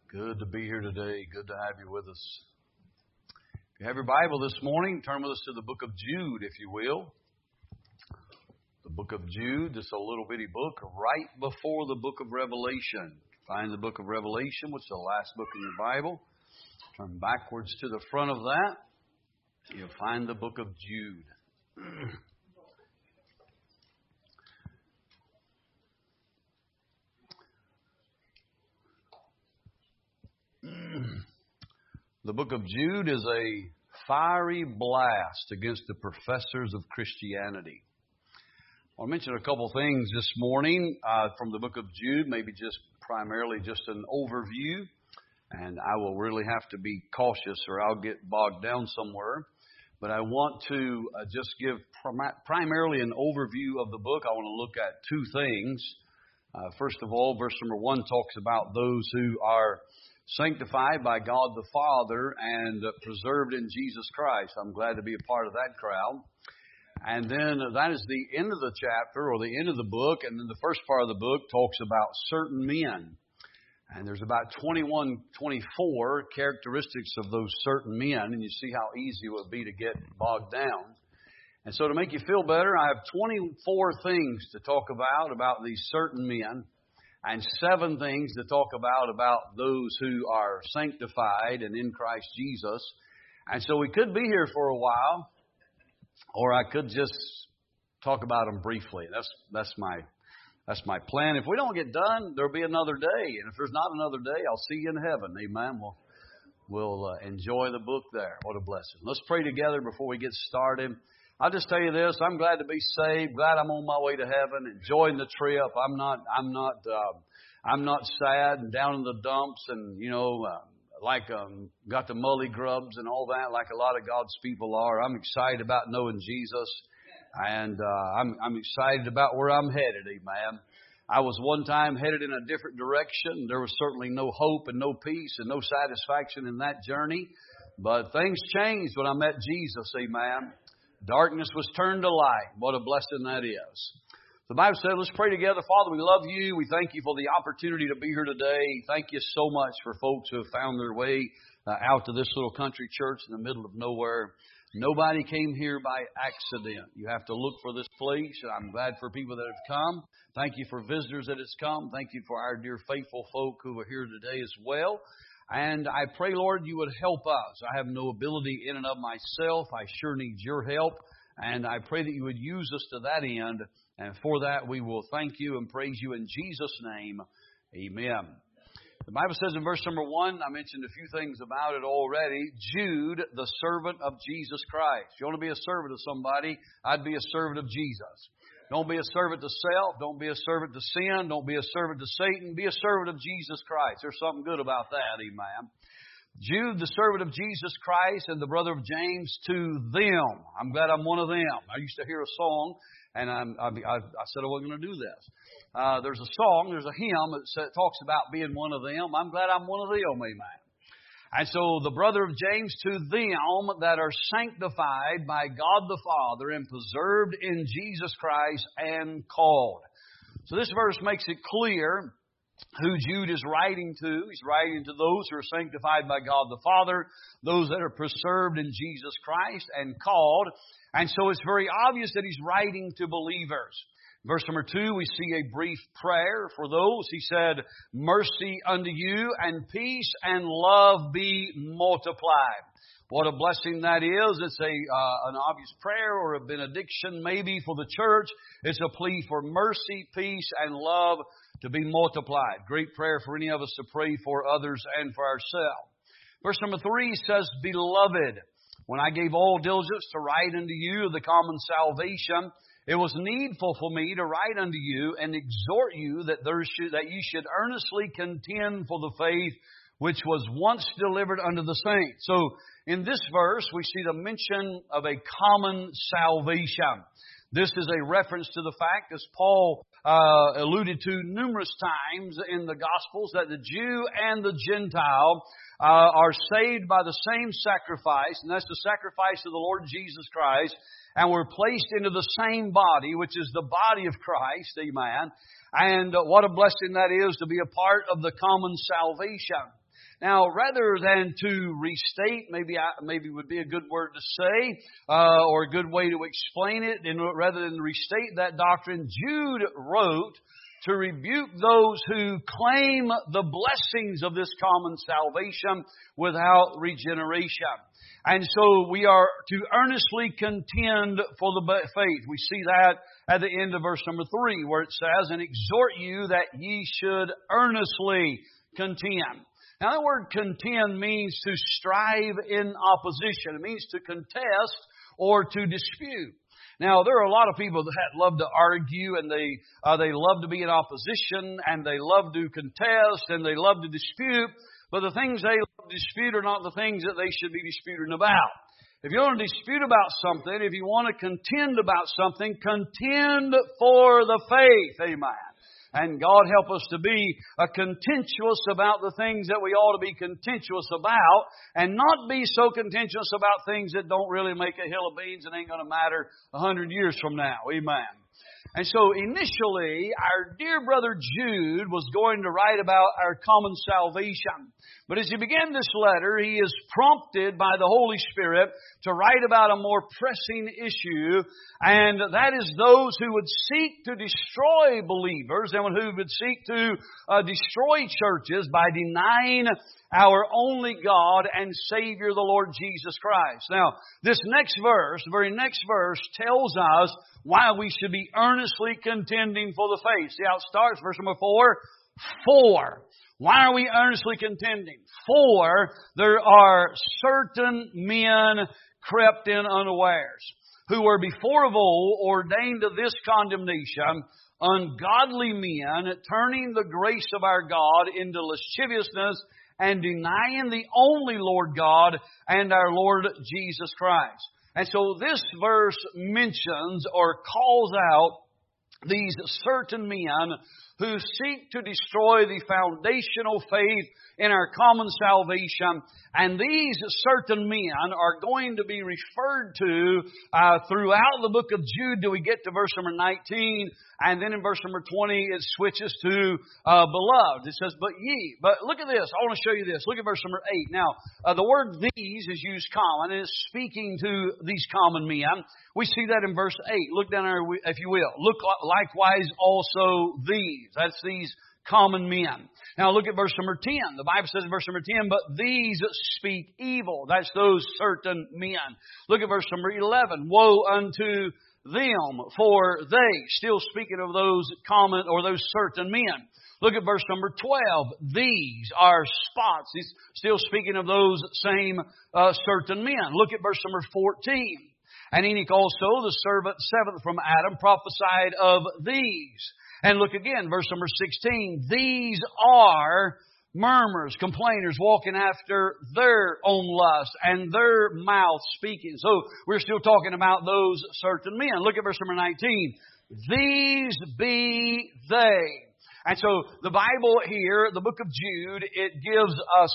Good to be here today. Good to have you with us. If you have your Bible this morning, turn with us to the book of Jude, if you will. The book of Jude, this a little bitty book right before the book of Revelation. Find the book of Revelation, which is the last book in your Bible. Turn backwards to the front of that. You'll find the book of Jude. The book of Jude is a fiery blast against the professors of Christianity. I'll mention a couple things this morning from the book of Jude, maybe primarily just an overview. And I will really have to be cautious or I'll get bogged down somewhere. But I want to just give primarily an overview of the book. I want to look at two things. First of all, verse number 1 talks about those who are sanctified by God the Father and preserved in Jesus Christ. I'm glad to be a part of that crowd. And then that is the end of the chapter or the end of the book. And then the first part of the book talks about certain men. And there's about 24 characteristics of those certain men. And you see how easy it would be to get bogged down. And so to make you feel better, I have 24 things to talk about these certain men. And 7 things to talk about those who are sanctified and in Christ Jesus. And so we could be here for a while, or I could just talk about them briefly. That's my plan. If we don't get done, there'll be another day. And if there's not another day, I'll see you in heaven. Amen. We'll enjoy the book there. What a blessing. Let's pray together before we get started. I'll just tell you this. I'm glad to be saved. Glad I'm on my way to heaven. Enjoying the trip. I'm not sad and down in the dumps and, got the mully grubs and all that like a lot of God's people are. I'm excited about knowing Jesus. And I'm excited about where I'm headed. Amen. I was one time headed in a different direction. There was certainly no hope and no peace and no satisfaction in that journey. But things changed when I met Jesus. Amen. Darkness was turned to light. What a blessing that is. The Bible said, let's pray together. Father, we love you. We thank you for the opportunity to be here today. Thank you so much for folks who have found their way out to this little country church in the middle of nowhere. Nobody came here by accident. You have to look for this place. I'm glad for people that have come. Thank you for visitors that has come. Thank you for our dear faithful folk who are here today as well. And I pray, Lord, you would help us. I have no ability in and of myself. I sure need your help. And I pray that you would use us to that end. And for that, we will thank you and praise you in Jesus' name. Amen. The Bible says in verse number 1, I mentioned a few things about it already. Jude, the servant of Jesus Christ. If you want to be a servant of somebody, I'd be a servant of Jesus. Don't be a servant to self. Don't be a servant to sin. Don't be a servant to Satan. Be a servant of Jesus Christ. There's something good about that, amen. Jude, the servant of Jesus Christ and the brother of James, to them. I'm glad I'm one of them. I used to hear a song, and I said I wasn't going to do this. There's a song, there's a hymn that talks about being one of them. I'm glad I'm one of them, amen. And so the brother of James, to them that are sanctified by God the Father and preserved in Jesus Christ and called. So this verse makes it clear who Jude is writing to. He's writing to those who are sanctified by God the Father, those that are preserved in Jesus Christ and called. And so it's very obvious that he's writing to believers. Verse number 2, we see a brief prayer for those. He said, mercy unto you and peace and love be multiplied. What a blessing that is. It's an obvious prayer or a benediction maybe for the church. It's a plea for mercy, peace, and love to be multiplied. Great prayer for any of us to pray for others and for ourselves. Verse number 3 says, beloved, when I gave all diligence to write unto you of the common salvation, it was needful for me to write unto you and exhort you that you should earnestly contend for the faith which was once delivered unto the saints. So in this verse, we see the mention of a common salvation. This is a reference to the fact, as Paul alluded to numerous times in the Gospels, that the Jew and the Gentile are saved by the same sacrifice, and that's the sacrifice of the Lord Jesus Christ, and we're placed into the same body, which is the body of Christ, amen. And what a blessing that is to be a part of the common salvation. Now, rather than to restate, maybe would be a good word to say, or a good way to explain it, and rather than restate that doctrine, Jude wrote to rebuke those who claim the blessings of this common salvation without regeneration. And so we are to earnestly contend for the faith. We see that at the end of verse number 3, where it says, and exhort you that ye should earnestly contend. Now, the word contend means to strive in opposition. It means to contest or to dispute. Now, there are a lot of people that love to argue, and they love to be in opposition, and they love to contest, and they love to dispute. But the things they love to dispute are not the things that they should be disputing about. If you want to dispute about something, if you want to contend about something, contend for the faith. Amen. And God help us to be contentious about the things that we ought to be contentious about, and not be so contentious about things that don't really make a hill of beans and ain't going to matter 100 years from now. Amen. And so initially, our dear brother Jude was going to write about our common salvation. But as he began this letter, he is prompted by the Holy Spirit to write about a more pressing issue, and that is those who would seek to destroy believers and who would seek to destroy churches by denying our only God and Savior, the Lord Jesus Christ. Now, this next verse, the very next verse, tells us why we should be earnestly contending for the faith. See how it starts? Verse number 4. For. Why are we earnestly contending? For there are certain men crept in unawares, who were before of old ordained to this condemnation, ungodly men, turning the grace of our God into lasciviousness, and denying the only Lord God and our Lord Jesus Christ. And so this verse mentions or calls out these certain men who seek to destroy the foundational faith in our common salvation. And these certain men are going to be referred to throughout the book of Jude till we get to verse number 19. And then in verse number 20, it switches to beloved. It says, but ye. But look at this. I want to show you this. Look at verse number 8. Now, the word these is used common, and it's speaking to these common men. We see that in verse 8. Look down there, if you will. Look likewise also these. That's these common men. Now look at verse number 10. The Bible says in verse number 10, but these speak evil. That's those certain men. Look at verse number 11. Woe unto them, for they, still speaking of those common or those certain men. Look at verse number 12. These are spots. He's still speaking of those same certain men. Look at verse number 14. And Enoch also, the seventh from Adam, prophesied of these. And look again, verse number 16. These are murmurers, complainers, walking after their own lust and their mouth speaking. So we're still talking about those certain men. Look at verse number 19. These be they. And so the Bible here, the book of Jude, it gives us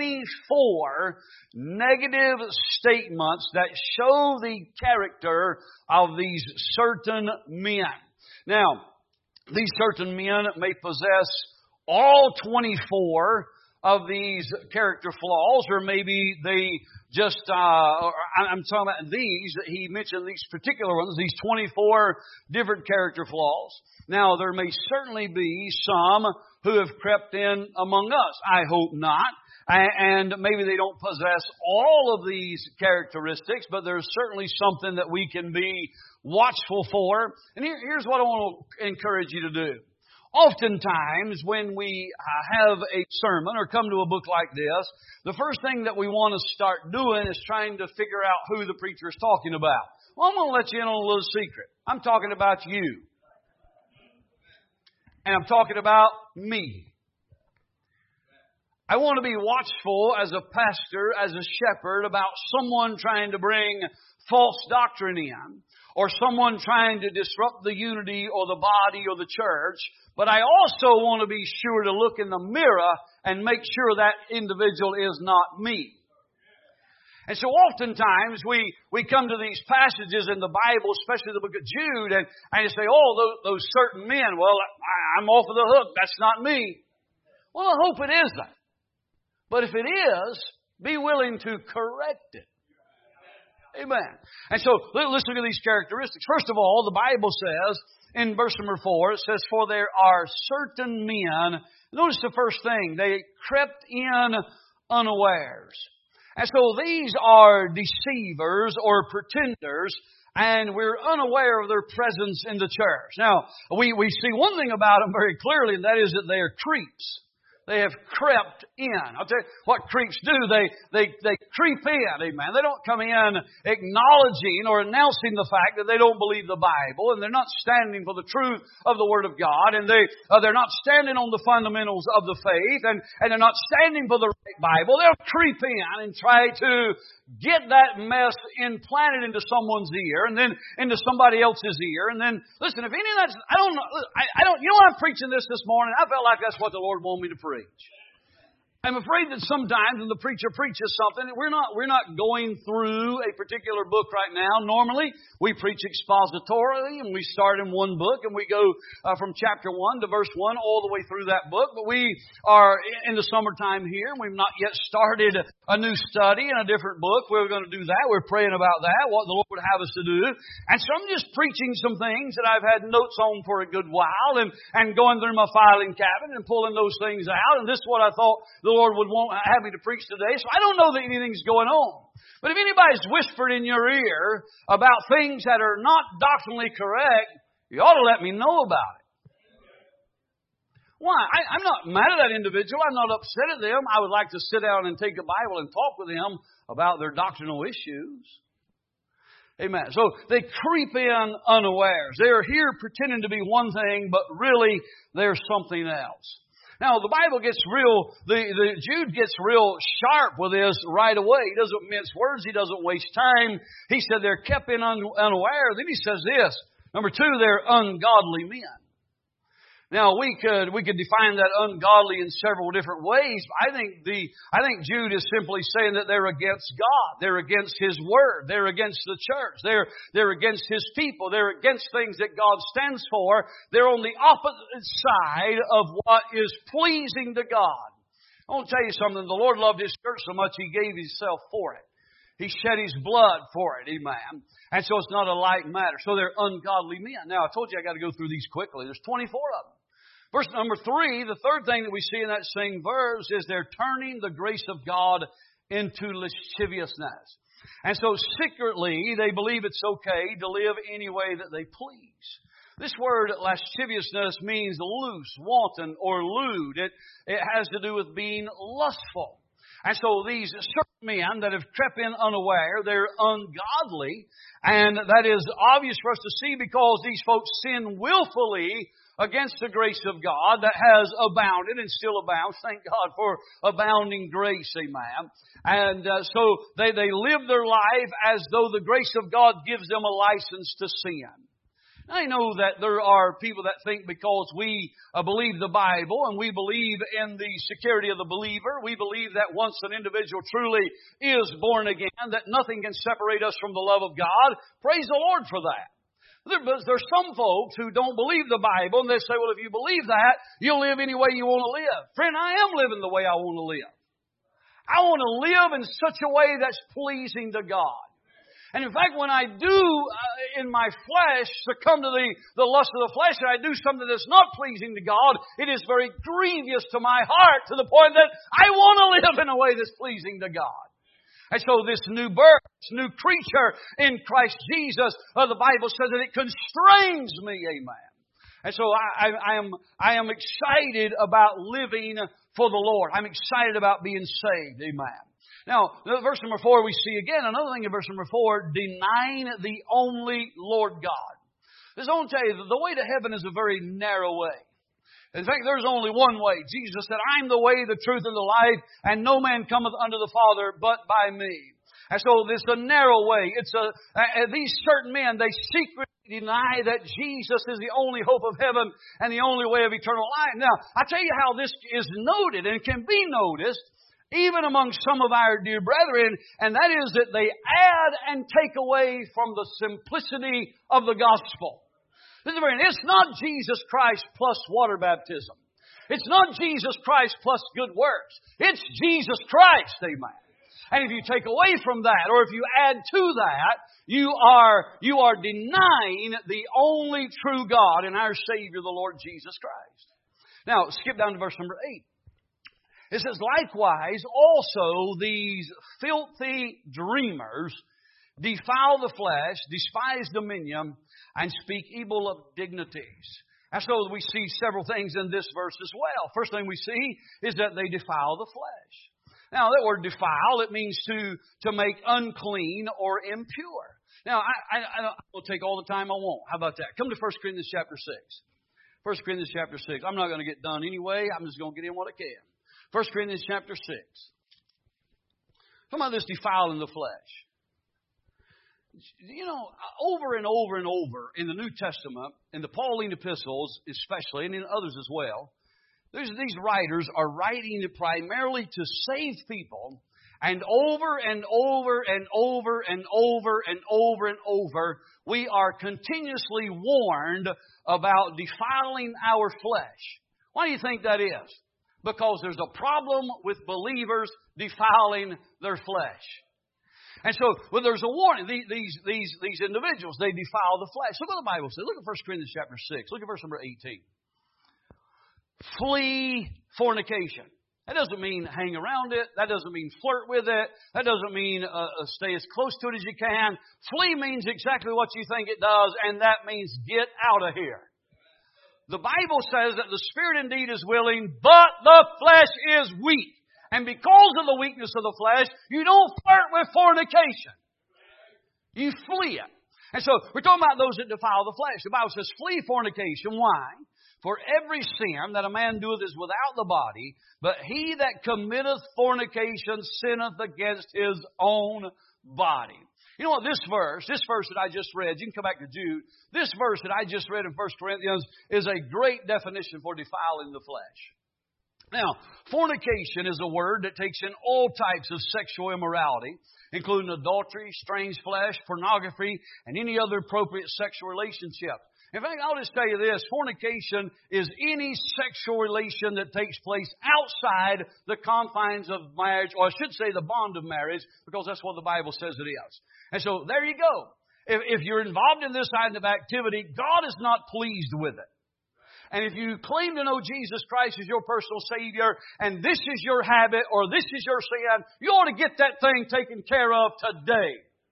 24 negative statements that show the character of these certain men. Now, these certain men may possess all 24 of these character flaws, or maybe they just, I'm talking about these, he mentioned these particular ones, these 24 different character flaws. Now, there may certainly be some who have crept in among us. I hope not. And maybe they don't possess all of these characteristics, but there's certainly something that we can be watchful for. And here's what I want to encourage you to do. Oftentimes, when we have a sermon or come to a book like this, the first thing that we want to start doing is trying to figure out who the preacher is talking about. Well, I'm going to let you in on a little secret. I'm talking about you. And I'm talking about me. I want to be watchful as a pastor, as a shepherd, about someone trying to bring false doctrine in, or someone trying to disrupt the unity or the body or the church. But I also want to be sure to look in the mirror and make sure that individual is not me. And so oftentimes we come to these passages in the Bible, especially the book of Jude, and you say, oh, those certain men, well, I'm off of the hook. That's not me. Well, I hope it isn't. But if it is, be willing to correct it. Amen. And so, let's look at these characteristics. First of all, the Bible says, in verse number 4, it says, for there are certain men. Notice the first thing. They crept in unawares. And so these are deceivers or pretenders, and we're unaware of their presence in the church. Now, we see one thing about them very clearly, and that is that they are creeps. They have crept in. I'll tell you what creeps do. They creep in, amen. They don't come in acknowledging or announcing the fact that they don't believe the Bible, and they're not standing for the truth of the Word of God, and they're not standing on the fundamentals of the faith, and they're not standing for the right Bible. They'll creep in and try to get that mess implanted into someone's ear, and then into somebody else's ear, and then listen. If any of that's, I don't know. You know, I'm preaching this morning. I felt like that's what the Lord wanted me to preach. I'm afraid that sometimes when the preacher preaches something, we're not going through a particular book right now. Normally, we preach expositorily, and we start in one book, and we go from chapter 1 to verse 1 all the way through that book. But we are in the summertime here, and we've not yet started a new study in a different book. We're going to do that. We're praying about that, what the Lord would have us to do. And so I'm just preaching some things that I've had notes on for a good while, and going through my filing cabinet and pulling those things out. And this is what I thought the Lord would have me to preach today. So I don't know that anything's going on. But if anybody's whispered in your ear about things that are not doctrinally correct, you ought to let me know about it. Why? I'm not mad at that individual. I'm not upset at them. I would like to sit down and take a Bible and talk with them about their doctrinal issues. Amen. So they creep in unawares. They're here pretending to be one thing, but really they're something else. Now, the Bible gets Jude gets real sharp with this right away. He doesn't mince words. He doesn't waste time. He said they're kept in unaware. Then he says this. Number 2, they're ungodly men. Now, we could define that ungodly in several different ways. I think Jude is simply saying that they're against God. They're against His Word. They're against the church. They're against His people. They're against things that God stands for. They're on the opposite side of what is pleasing to God. I want to tell you something. The Lord loved His church so much He gave Himself for it. He shed His blood for it. Amen. And so it's not a light matter. So they're ungodly men. Now, I told you I got to go through these quickly. There's 24 of them. Verse number 3, the third thing that we see in that same verse is they're turning the grace of God into lasciviousness. And so secretly, they believe it's okay to live any way that they please. This word lasciviousness means loose, wanton, or lewd. It has to do with being lustful. And so these certain men that have crept in unaware, they're ungodly. And that is obvious for us to see because these folks sin willfully against the grace of God that has abounded and still abounds. Thank God for abounding grace, amen. And so they live their life as though the grace of God gives them a license to sin. I know that there are people that think because we believe the Bible and we believe in the security of the believer, we believe that once an individual truly is born again, that nothing can separate us from the love of God. Praise the Lord for that. There's some folks who don't believe the Bible, and they say, well, if you believe that, you'll live any way you want to live. Friend, I am living the way I want to live. I want to live in such a way that's pleasing to God. And in fact, when I do in my flesh succumb to the lust of the flesh, and I do something that's not pleasing to God, it is very grievous to my heart to the point that I want to live in a way that's pleasing to God. And so this new birth, this new creature in Christ Jesus, the Bible says that it constrains me, amen. And so I am excited about living for the Lord. I'm excited about being saved, amen. Now, verse number 4, we see again another thing in verse number 4, denying the only Lord God. This I want to tell you, the way to heaven is a very narrow way. In fact, there's only one way. Jesus said, I'm the way, the truth, and the life, and no man cometh unto the Father but by me. And so this is a narrow way. These certain men, they secretly deny that Jesus is the only hope of heaven and the only way of eternal life. Now, I tell you how this is noted, and can be noticed, even among some of our dear brethren, and that is that they add and take away from the simplicity of the gospel. It's not Jesus Christ plus water baptism. It's not Jesus Christ plus good works. It's Jesus Christ, amen. And if you take away from that, or if you add to that, you are denying the only true God and our Savior, the Lord Jesus Christ. Now, skip down to verse number 8. It says, likewise, also these filthy dreamers defile the flesh, despise dominion, and speak evil of dignities. And so we see several things in this verse as well. First thing we see is that they defile the flesh. Now, that word defile, it means to make unclean or impure. Now, I will take all the time I want. How about that? Come to 1 Corinthians chapter 6. 1 Corinthians chapter 6. I'm not going to get done anyway. I'm just going to get in what I can. 1 Corinthians chapter 6. Come on, this defiling the flesh. You know, over and over and over in the New Testament, in the Pauline epistles especially, and in others as well, these writers are writing primarily to save people, and over and over and over and over and over and over, we are continuously warned about defiling our flesh. Why do you think that is? Because there's a problem with believers defiling their flesh. And so, well, there's a warning. These individuals, they defile the flesh. Look what the Bible says. Look at 1 Corinthians chapter 6. Look at verse number 18. Flee fornication. That doesn't mean hang around it. That doesn't mean flirt with it. That doesn't mean stay as close to it as you can. Flee means exactly what you think it does, and that means get out of here. The Bible says that the spirit indeed is willing, but the flesh is weak. And because of the weakness of the flesh, you don't flirt with fornication. You flee it. And so we're talking about those that defile the flesh. The Bible says, flee fornication. Why? For every sin that a man doeth is without the body, but he that committeth fornication sinneth against his own body. You know what, this verse that I just read, you can come back to Jude, this verse that I just read in 1 Corinthians is a great definition for defiling the flesh. Now, fornication is a word that takes in all types of sexual immorality, including adultery, strange flesh, pornography, and any other appropriate sexual relationship. In fact, I'll just tell you this, fornication is any sexual relation that takes place outside the confines of marriage, or I should say the bond of marriage, because that's what the Bible says it is. And so, there you go. If you're involved in this kind of activity, God is not pleased with it. And if you claim to know Jesus Christ as your personal Savior, and this is your habit, or this is your sin, you ought to get that thing taken care of today.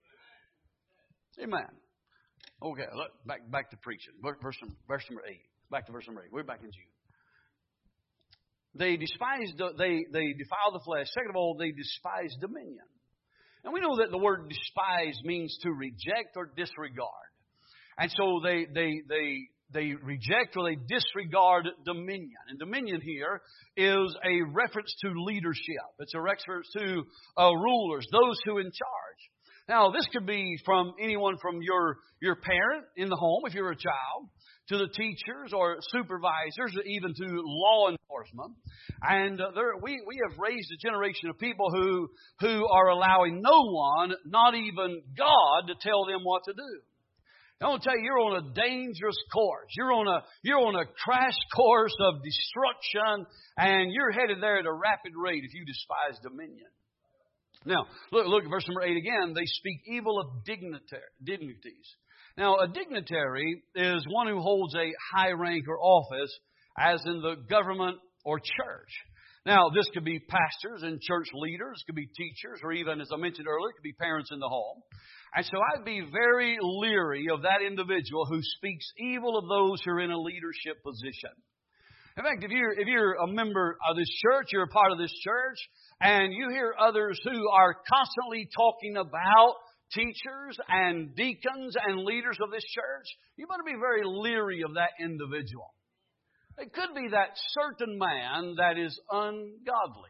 Amen. Okay, look, back to preaching. Verse number 8. Back to verse number 8. We're back in Jude. They defile the flesh. Second of all, they despise dominion. And we know that the word despise means to reject or disregard. And so they reject or they disregard dominion. And dominion here is a reference to leadership. It's a reference to rulers, those who are in charge. Now, this could be from anyone from your parent in the home, if you're a child, to the teachers or supervisors, or even to law enforcement. And we have raised a generation of people who are allowing no one, not even God, to tell them what to do. I want to tell you, you're on a dangerous course. You're on a crash course of destruction, and you're headed there at a rapid rate if you despise dominion. Now, look at verse number 8 again. They speak evil of dignities. Now, a dignitary is one who holds a high rank or office, as in the government or church. Now, this could be pastors and church leaders, it could be teachers, or even, as I mentioned earlier, it could be parents in the home. And so I'd be very leery of that individual who speaks evil of those who are in a leadership position. In fact, if you're a member of this church, you're a part of this church, and you hear others who are constantly talking about teachers and deacons and leaders of this church, you better be very leery of that individual. It could be that certain man that is ungodly.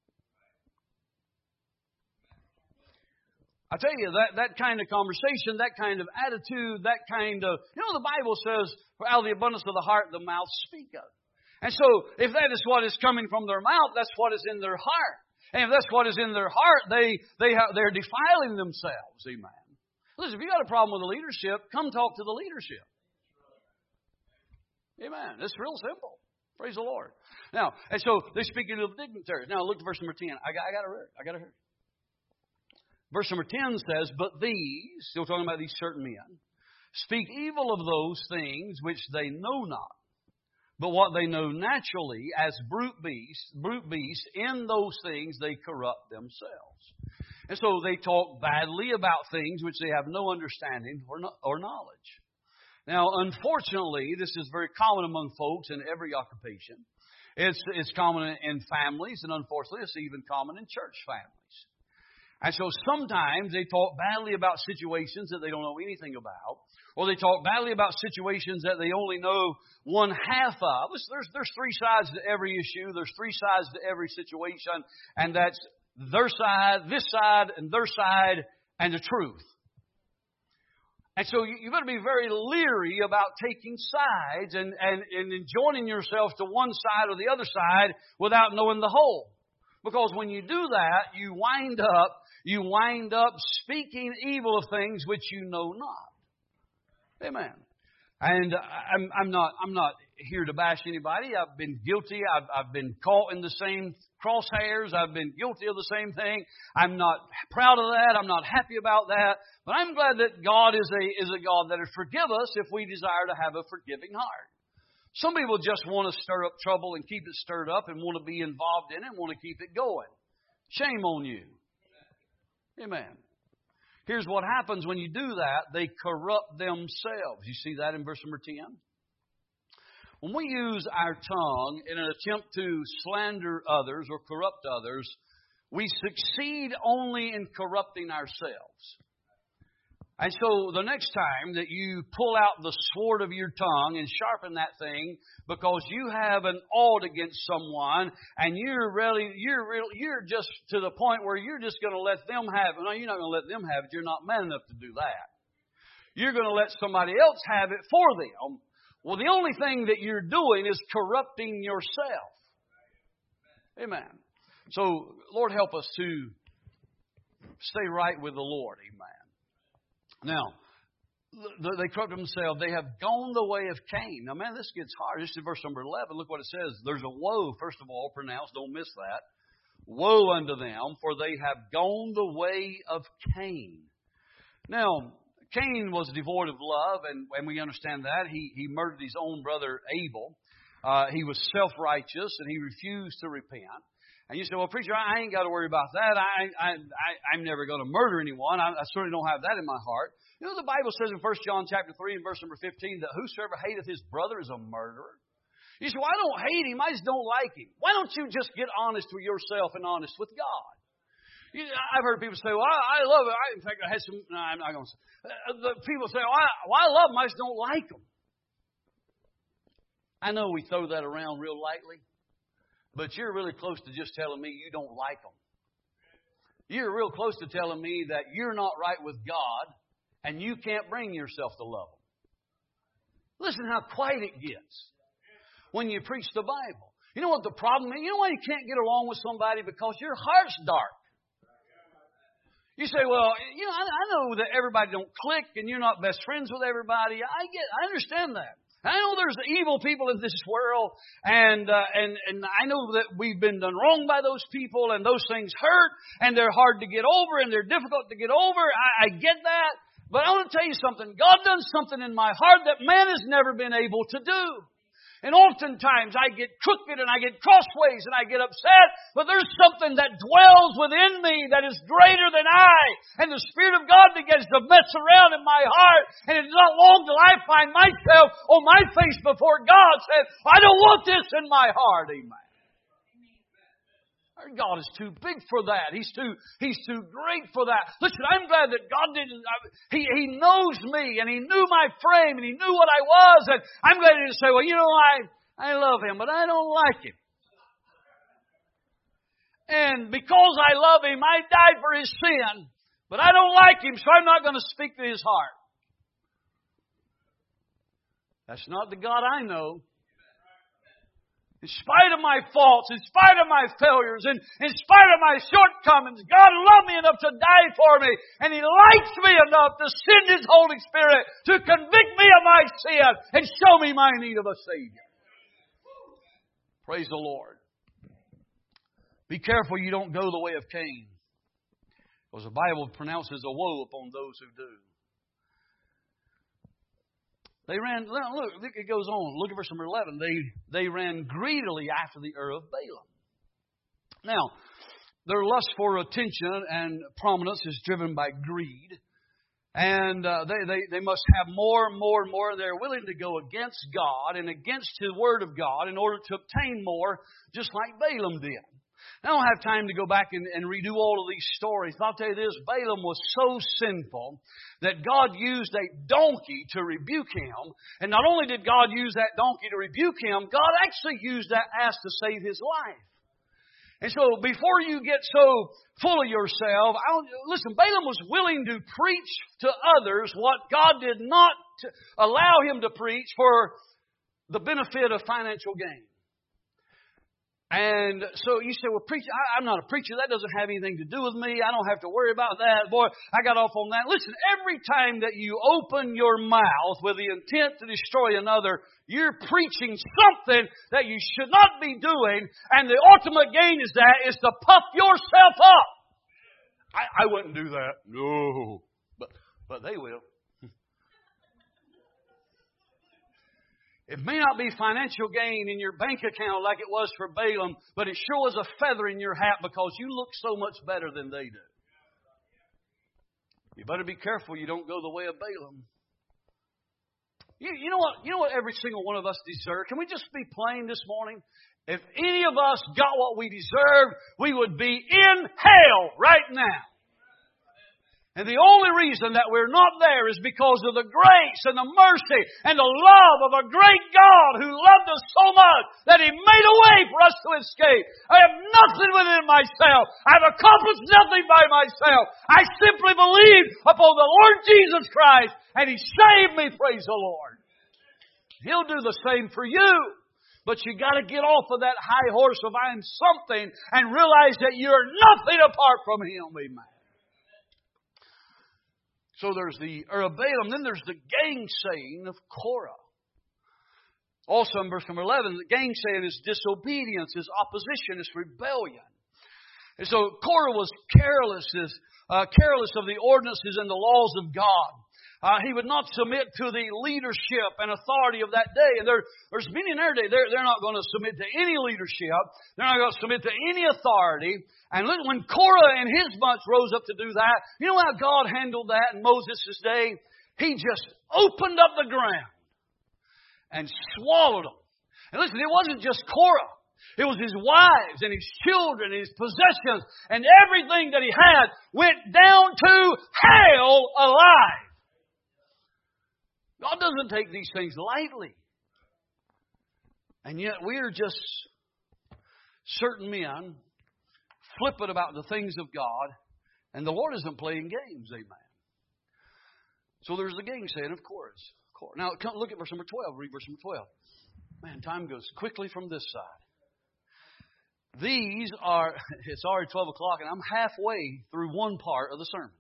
I tell you, that kind of conversation, that kind of attitude, that kind of... You know, the Bible says, for out of the abundance of the heart, the mouth speaketh. And so, if that is what is coming from their mouth, that's what is in their heart. And if that's what is in their heart, they're defiling themselves. Amen. Listen, if you got a problem with the leadership, come talk to the leadership. Amen. It's real simple. Praise the Lord. Now, and so they're speaking of dignitaries. Now look at verse number 10. I got to hurry. Verse number 10 says, but these, still talking about these certain men, speak evil of those things which they know not. But what they know naturally as brute beasts, in those things they corrupt themselves. And so they talk badly about things which they have no understanding or knowledge. Now, unfortunately, this is very common among folks in every occupation. It's common in families, and unfortunately, it's even common in church families. And so sometimes they talk badly about situations that they don't know anything about, or they talk badly about situations that they only know one half of. There's three sides to every issue. There's three sides to every situation, and that's their side, this side, and their side, and the truth. And so you better be very leery about taking sides and joining yourself to one side or the other side without knowing the whole. Because when you do that, you wind up speaking evil of things which you know not. Amen. And I'm not here to bash anybody. I've been guilty. I've been caught in the same crosshairs. I've been guilty of the same thing. I'm not proud of that. I'm not happy about that. But I'm glad that God is a God that will forgive us if we desire to have a forgiving heart. Some people just want to stir up trouble and keep it stirred up and want to be involved in it and want to keep it going. Shame on you. Amen. Here's what happens when you do that. They corrupt themselves. You see that in verse number 10? When we use our tongue in an attempt to slander others or corrupt others, we succeed only in corrupting ourselves. And so the next time that you pull out the sword of your tongue and sharpen that thing because you have an ought against someone and you're just to the point where you're just going to let them have it. No, you're not going to let them have it. You're not man enough to do that. You're going to let somebody else have it for them. Well, the only thing that you're doing is corrupting yourself. Amen. So, Lord, help us to stay right with the Lord. Amen. Now, they corrupt themselves. They have gone the way of Cain. Now, man, this gets hard. Just in verse number 11, look what it says. There's a woe, first of all, pronounced. Don't miss that. Woe unto them, for they have gone the way of Cain. Now, Cain was devoid of love, and we understand that. He murdered his own brother Abel. He was self-righteous, and he refused to repent. And you say, well, preacher, I ain't got to worry about that. I'm never going to murder anyone. I certainly don't have that in my heart. You know, the Bible says in 1 John chapter 3 and verse number 15 that whosoever hateth his brother is a murderer. You say, well, I don't hate him. I just don't like him. Why don't you just get honest with yourself and honest with God? I've heard people say, well, I love it. In fact, I had some, no, I'm not going to say. The people say, well, I love them. I just don't like them. I know we throw that around real lightly. But you're really close to just telling me you don't like them. You're real close to telling me that you're not right with God and you can't bring yourself to love them. Listen how quiet it gets when you preach the Bible. You know what the problem is? You know why you can't get along with somebody? Because your heart's dark. You say, well, you know, I know that everybody don't click and you're not best friends with everybody. I understand that. I know there's evil people in this world, and I know that we've been done wrong by those people, and those things hurt, and they're hard to get over, and they're difficult to get over. I get that, but I want to tell you something. God done something in my heart that man has never been able to do. And oftentimes I get crooked and I get crossways and I get upset, but there's something that dwells within me that is greater than I. And the Spirit of God begins to mess around in my heart. And it's not long till I find myself on my face before God saying, I don't want this in my heart. Amen. Our God is too big for that. He's too great for that. Listen, I'm glad that God didn't. He knows me and He knew my frame and He knew what I was. And I'm glad He didn't say, well, you know, I love Him, but I don't like Him. And because I love Him, I died for His sin, but I don't like Him, so I'm not going to speak to His heart. That's not the God I know. In spite of my faults, in spite of my failures, and in spite of my shortcomings, God loved me enough to die for me. And He likes me enough to send His Holy Spirit to convict me of my sin and show me my need of a Savior. Praise the Lord. Be careful you don't go the way of Cain. Because the Bible pronounces a woe upon those who do. They ran, look, it goes on. Look at verse number 11. They ran greedily after the of Balaam. Now, their lust for attention and prominence is driven by greed. And they must have more and more and more. They're willing to go against God and against His Word of God in order to obtain more, just like Balaam did. Now, I don't have time to go back and redo all of these stories. But I'll tell you this, Balaam was so sinful that God used a donkey to rebuke him. And not only did God use that donkey to rebuke him, God actually used that ass to save his life. And so before you get so full of yourself, listen, Balaam was willing to preach to others what God did not allow him to preach for the benefit of financial gain. And so you say, well, preacher, I'm not a preacher. That doesn't have anything to do with me. I don't have to worry about that. Boy, I got off on that. Listen, every time that you open your mouth with the intent to destroy another, you're preaching something that you should not be doing. And the ultimate gain is to puff yourself up. I wouldn't do that. No. But they will. It may not be financial gain in your bank account like it was for Balaam, but it sure was a feather in your hat because you look so much better than they do. You better be careful you don't go the way of Balaam. You know what? You know what every single one of us deserve? Can we just be plain this morning? If any of us got what we deserved, we would be in hell right now. And the only reason that we're not there is because of the grace and the mercy and the love of a great God who loved us so much that He made a way for us to escape. I have nothing within myself. I've accomplished nothing by myself. I simply believe upon the Lord Jesus Christ and He saved me, praise the Lord. He'll do the same for you. But you got to get off of that high horse of I'm something and realize that you're nothing apart from Him. Amen. So there's the of Balaam, then there's the gainsaying of Korah. Also in verse number 11, the gainsaying is disobedience, is opposition, is rebellion. And so Korah was careless of the ordinances and the laws of God. He would not submit to the leadership and authority of that day. And there's many in their day, they're not going to submit to any leadership. They're not going to submit to any authority. And when Korah and his bunch rose up to do that, you know how God handled that in Moses' day? He just opened up the ground and swallowed them. And listen, it wasn't just Korah. It was his wives and his children and his possessions and everything that he had went down to hell alive. God doesn't take these things lightly. And yet we're just certain men flippant about the things of God, and the Lord isn't playing games, amen. So there's the gainsaying, of course. Now come look at verse number 12. Read verse number 12. Man, time goes quickly from this side. These are, it's already 12 o'clock, and I'm halfway through one part of the sermon.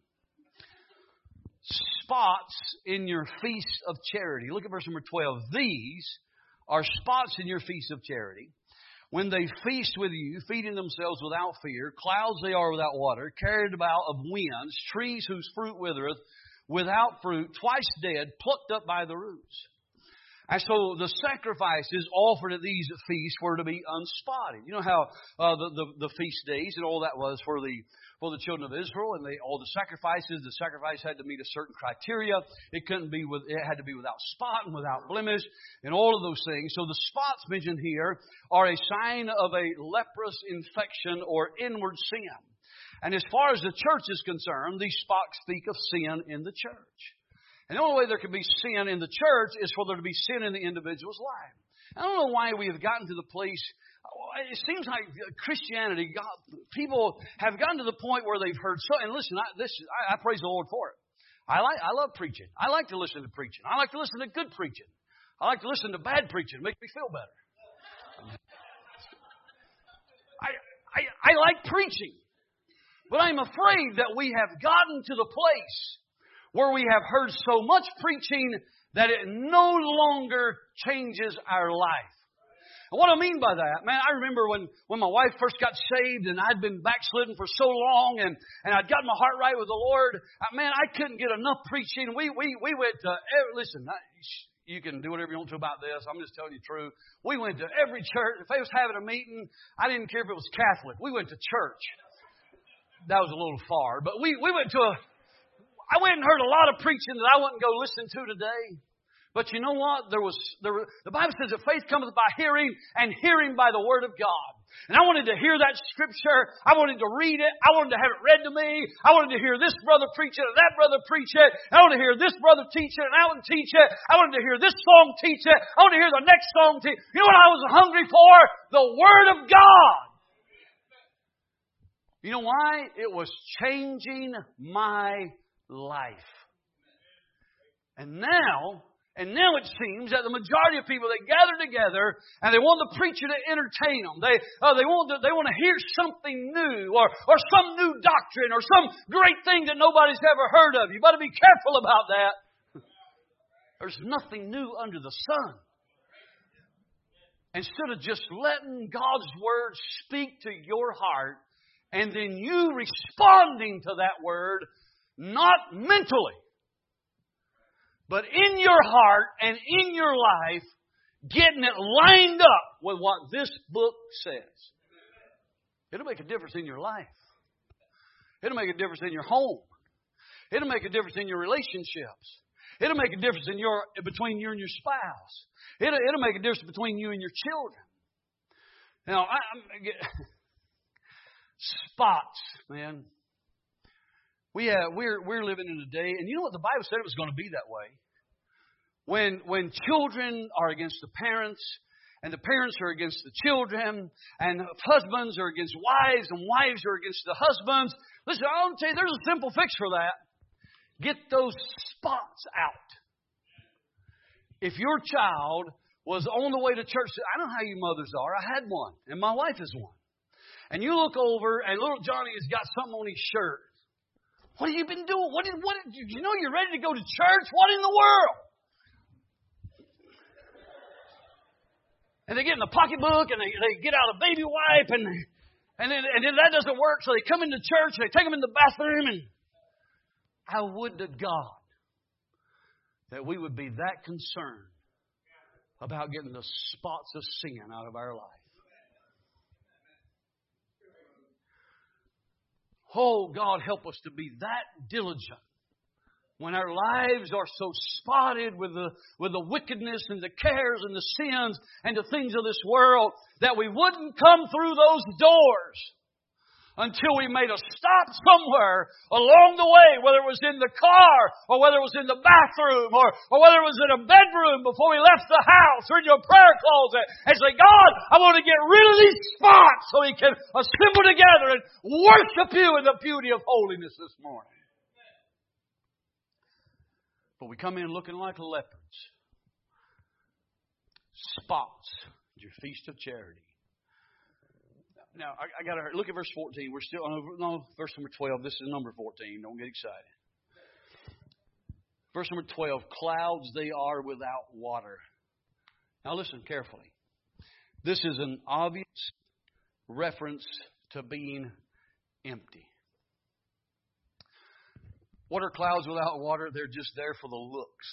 Spots in your feast of charity. Look at verse number 12. These are spots in your feast of charity. When they feast with you, feeding themselves without fear, clouds they are without water, carried about of winds, trees whose fruit withereth, without fruit, twice dead, plucked up by the roots. And so the sacrifices offered at these feasts were to be unspotted. You know how the feast days and all that was for the children of Israel, and all the sacrifice had to meet a certain criteria. It had to be without spot and without blemish, and all of those things. So the spots mentioned here are a sign of a leprous infection or inward sin. And as far as the church is concerned, these spots speak of sin in the church. And the only way there can be sin in the church is for there to be sin in the individual's life. I don't know why we have gotten to the place. It seems like Christianity, people have gotten to the point where they've heard so. And listen, I praise the Lord for it. I love preaching. I like to listen to preaching. I like to listen to good preaching. I like to listen to bad preaching. It makes me feel better. I like preaching, but I'm afraid that we have gotten to the place where we have heard so much preaching that it no longer changes our life. And what I mean by that, man, I remember when my wife first got saved and I'd been backslidden for so long and I'd got my heart right with the Lord. Man, I couldn't get enough preaching. We went to, listen, you can do whatever you want to about this. I'm just telling you the truth. We went to every church. If they was having a meeting, I didn't care if it was Catholic. We went to church. That was a little far. But we went to I went and heard a lot of preaching that I wouldn't go listen to today. But you know what? The Bible says that faith cometh by hearing, and hearing by the Word of God. And I wanted to hear that Scripture. I wanted to read it. I wanted to have it read to me. I wanted to hear this brother preach it and that brother preach it. I wanted to hear this brother teach it and that one teach it. I wanted to hear this song teach it. I wanted to hear the next song teach it. You know what I was hungry for? The Word of God. You know why? It was changing my life. And now it seems that the majority of people, they gather together and they want the preacher to entertain them. They want to hear something new or some new doctrine or some great thing that nobody's ever heard of. You better be careful about that. There's nothing new under the sun. Instead of just letting God's Word speak to your heart and then you responding to that Word, not mentally, but in your heart and in your life, getting it lined up with what this book says. It'll make a difference in your life. It'll make a difference in your home. It'll make a difference in your relationships. It'll make a difference between you and your spouse. It'll make a difference between you and your children. Now, spots, man. We're living in a day, and you know what? The Bible said it was going to be that way. When children are against the parents, and the parents are against the children, and husbands are against wives, and wives are against the husbands. Listen, I want to tell you, there's a simple fix for that. Get those spots out. If your child was on the way to church, I don't know how you mothers are. I had one, and my wife is one. And you look over, and little Johnny has got something on his shirt. What have you been doing? What you know you're ready to go to church? What in the world? And they get in the pocketbook and they get out a baby wipe and then that doesn't work, so they come into church and they take them in the bathroom. And I would to God that we would be that concerned about getting the spots of sin out of our life. Oh, God, help us to be that diligent when our lives are so spotted with the wickedness and the cares and the sins and the things of this world that we wouldn't come through those doors until we made a stop somewhere along the way, whether it was in the car or whether it was in the bathroom or whether it was in a bedroom before we left the house or in your prayer closet and say, God, I want to get rid of these spots so we can assemble together and worship you in the beauty of holiness this morning. But we come in looking like leopards. Spots. Your feast of charity. Now, I got to look at verse 14. We're still on verse number 12. This is number 14. Don't get excited. Verse number 12. Clouds they are without water. Now listen carefully. This is an obvious reference to being empty. What are clouds without water? They're just there for the looks.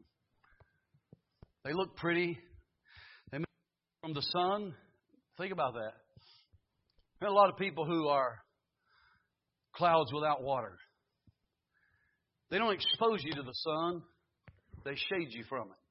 They look pretty. They make from the sun. Think about that. There are a lot of people who are clouds without water. They don't expose you to the sun. They shade you from it.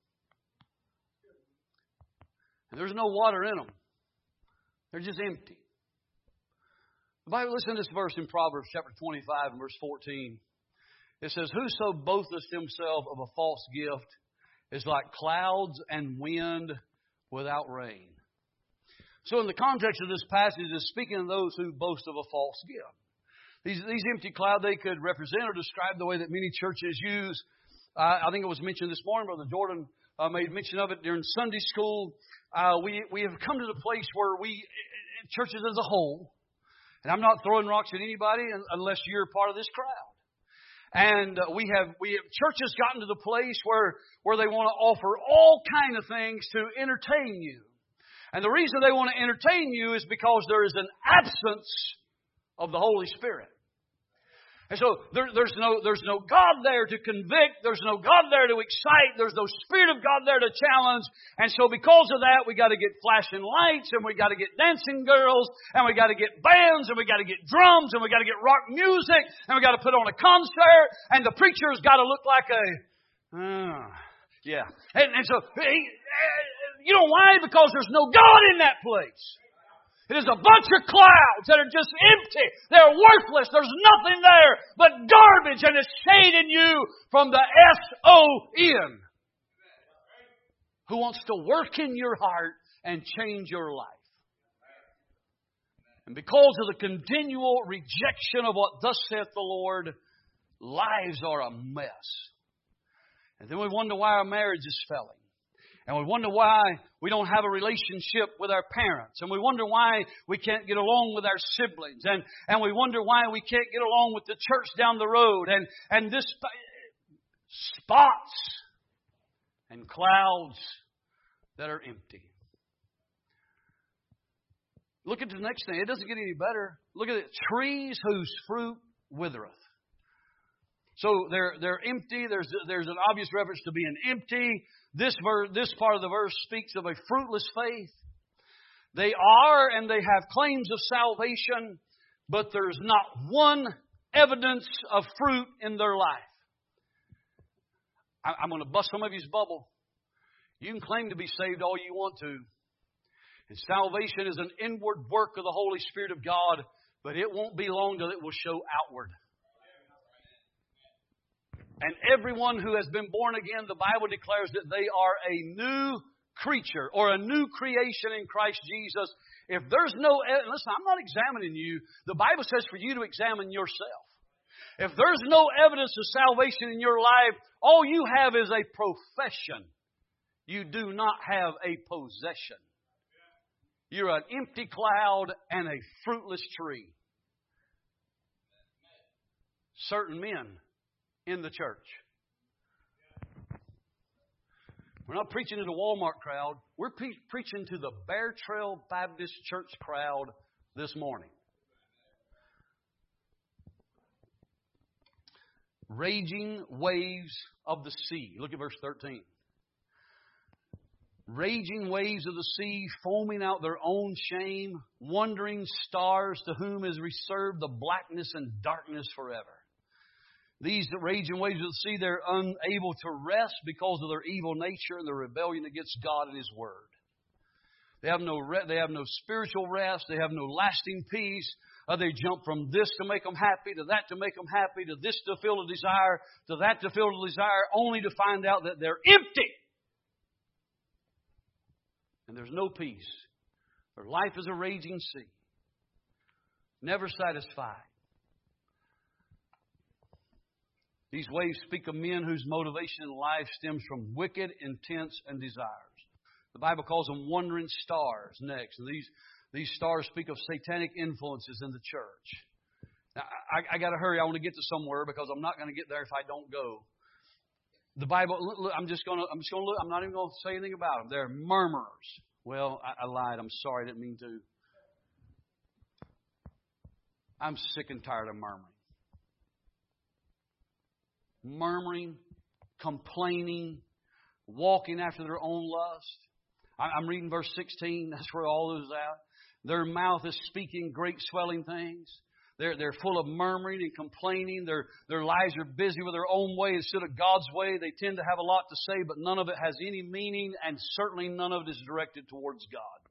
And there's no water in them. They're just empty. The Bible, listen to this verse in Proverbs chapter 25 and verse 14. It says, whoso boasteth himself of a false gift is like clouds and wind without rain. So in the context of this passage, it's speaking of those who boast of a false gift. These empty clouds, they could represent or describe the way that many churches use. I think it was mentioned this morning. Brother Jordan made mention of it during Sunday school. We have come to the place where churches as a whole, and I'm not throwing rocks at anybody unless you're part of this crowd. And we have churches gotten to the place where they want to offer all kind of things to entertain you. And the reason they want to entertain you is because there is an absence of the Holy Spirit. And so there's no God there to convict. There's no God there to excite. There's no Spirit of God there to challenge. And so because of that, we got to get flashing lights, and we got to get dancing girls, and we got to get bands, and we got to get drums, and we got to get rock music, and we got to put on a concert, and the preacher's got to look like a... yeah. And so... You know why? Because there's no God in that place. It is a bunch of clouds that are just empty. They're worthless. There's nothing there but garbage, and it's shading you from the S-O-N. Who wants to work in your heart and change your life. And because of the continual rejection of what thus saith the Lord, lives are a mess. And then we wonder why our marriage is failing. And we wonder why we don't have a relationship with our parents. And we wonder why we can't get along with our siblings. And we wonder why we can't get along with the church down the road. And this spots and clouds that are empty. Look at the next thing. It doesn't get any better. Look at it. Trees whose fruit withereth. So they're empty. There's an obvious reference to being empty. This part of the verse speaks of a fruitless faith. They are and they have claims of salvation, but there's not one evidence of fruit in their life. I'm going to bust some of you's bubble. You can claim to be saved all you want to. And salvation is an inward work of the Holy Spirit of God, but it won't be long till it will show outward. And everyone who has been born again, the Bible declares that they are a new creature or a new creation in Christ Jesus. If there's no... Listen, I'm not examining you. The Bible says for you to examine yourself. If there's no evidence of salvation in your life, all you have is a profession. You do not have a possession. You're an empty cloud and a fruitless tree. Certain men in the church. We're not preaching to the Walmart crowd. We're preaching to the Bear Trail Baptist Church crowd this morning. Raging waves of the sea. Look at verse 13. Raging waves of the sea, foaming out their own shame, wandering stars to whom is reserved the blackness and darkness forever. These raging waves of the sea, they're unable to rest because of their evil nature and their rebellion against God and His Word. They have no spiritual rest. They have no lasting peace. They jump from this to make them happy, to that to make them happy, to this to fill a desire, to that to fill a desire, only to find out that they're empty. And there's no peace. Their life is a raging sea. Never satisfied. These waves speak of men whose motivation in life stems from wicked intents and desires. The Bible calls them wandering stars next. And these stars speak of satanic influences in the church. Now, I got to hurry. I want to get to somewhere because I'm not going to get there if I don't go. The Bible, I'm just going to look. I'm not even going to say anything about them. They're murmurers. Well, I lied. I'm sorry. I didn't mean to. I'm sick and tired of murmuring. Murmuring, complaining, walking after their own lust. I'm reading verse 16. That's where all those out. Their mouth is speaking great swelling things. They're full of murmuring and complaining. Their lives are busy with their own way instead of God's way. They tend to have a lot to say, but none of it has any meaning, and certainly none of it is directed towards God.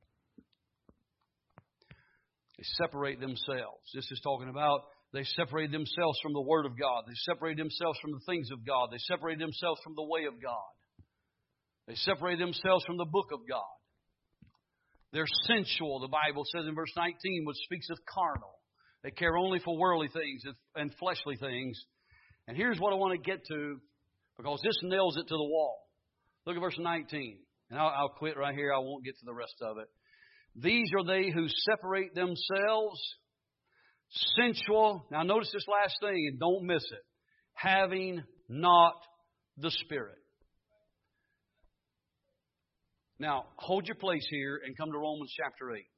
They separate themselves. This is talking about they separate themselves from the Word of God. They separate themselves from the things of God. They separate themselves from the way of God. They separate themselves from the book of God. They're sensual, the Bible says in verse 19, which speaks of carnal. They care only for worldly things and fleshly things. And here's what I want to get to, because this nails it to the wall. Look at verse 19. And I'll quit right here. I won't get to the rest of it. These are they who separate themselves, sensual. Now notice this last thing and don't miss it. Having not the Spirit. Now, hold your place here and come to Romans chapter 8.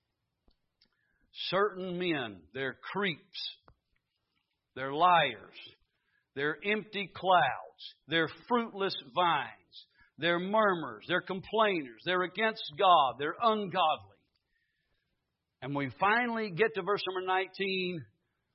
Certain men, they're creeps, they're liars, they're empty clouds, they're fruitless vines, they're murmurers, they're complainers, they're against God, they're ungodly. And we finally get to verse number 19,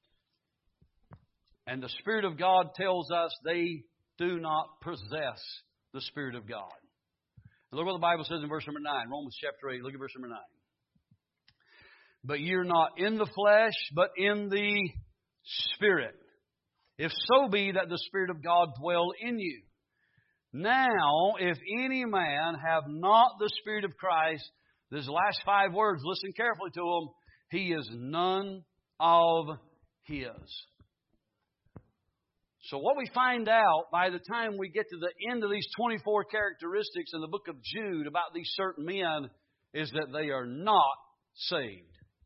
and the Spirit of God tells us they do not possess the Spirit of God. Look what the Bible says in verse number 9, Romans chapter 8, look at verse number 9. But you're not in the flesh, but in the Spirit. If so be that the Spirit of God dwell in you. Now, if any man have not the Spirit of Christ, these last 5 words, listen carefully to them, he is none of His. So what we find out by the time we get to the end of these 24 characteristics in the book of Jude about these certain men is that they are not saved.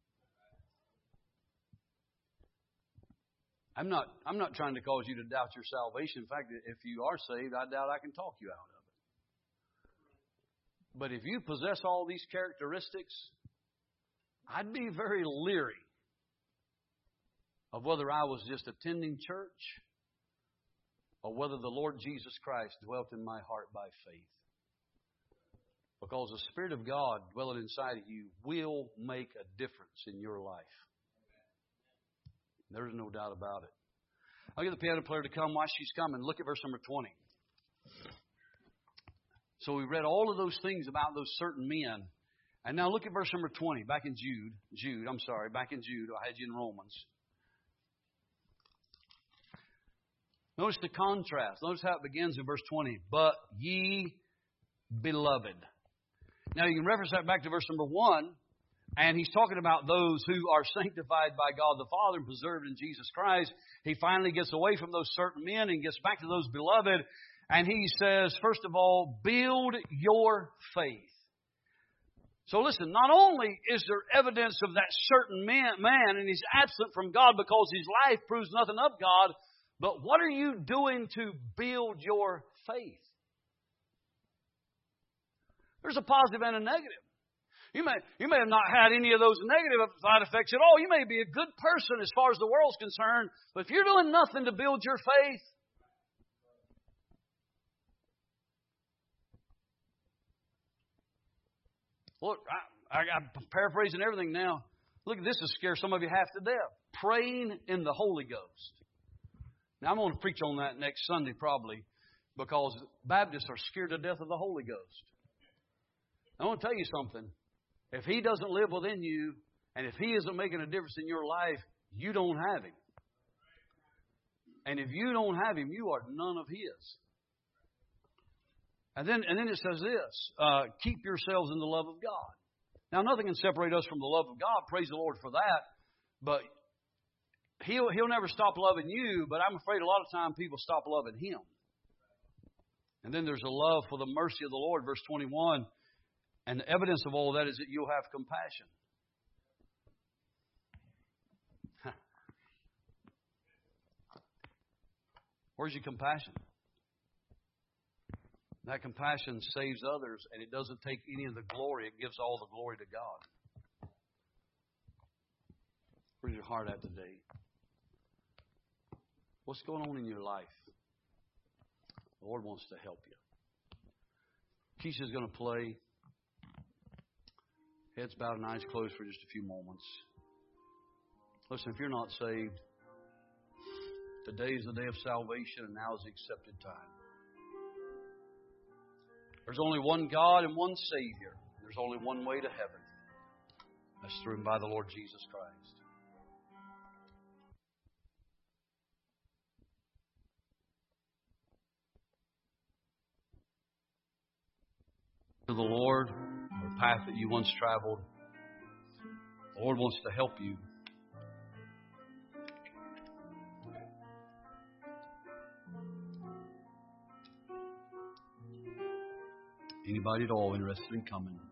I'm not trying to cause you to doubt your salvation. In fact, if you are saved, I doubt I can talk you out of it. But if you possess all these characteristics, I'd be very leery of whether I was just attending church or whether the Lord Jesus Christ dwelt in my heart by faith. Because the Spirit of God dwelling inside of you will make a difference in your life. There's no doubt about it. I'll get the piano player to come while she's coming. Look at verse number 20. So we read all of those things about those certain men. And now look at verse number 20. Back in Jude. Back in Jude. I had you in Romans. Notice the contrast. Notice how it begins in verse 20. But ye beloved. Now you can reference that back to verse number 1. And he's talking about those who are sanctified by God the Father and preserved in Jesus Christ. He finally gets away from those certain men and gets back to those beloved. And he says, first of all, build your faith. So listen, not only is there evidence of that certain man and he's absent from God because his life proves nothing of God, but what are you doing to build your faith? There's a positive and a negative. You may have not had any of those negative side effects at all. You may be a good person as far as the world's concerned, but if you're doing nothing to build your faith, look, I'm paraphrasing everything now. Look, this will scare some of you half to death. Praying in the Holy Ghost. Now, I'm going to preach on that next Sunday probably because Baptists are scared to death of the Holy Ghost. I want to tell you something. If He doesn't live within you, and if He isn't making a difference in your life, you don't have Him. And if you don't have Him, you are none of His. And then it says this, keep yourselves in the love of God. Now, nothing can separate us from the love of God. Praise the Lord for that. But He'll never stop loving you, but I'm afraid a lot of times people stop loving Him. And then there's a love for the mercy of the Lord, verse 21. And the evidence of all that is that you'll have compassion. Where's your compassion? That compassion saves others, and it doesn't take any of the glory. It gives all the glory to God. Where's your heart at today? What's going on in your life? The Lord wants to help you. Keisha's going to play. Heads bowed and eyes closed for just a few moments. Listen, if you're not saved, today is the day of salvation and now is the accepted time. There's only one God and one Savior. There's only one way to heaven. That's through and by the Lord Jesus Christ. To the Lord, or path that you once traveled, the Lord wants to help you. Anybody at all interested in coming?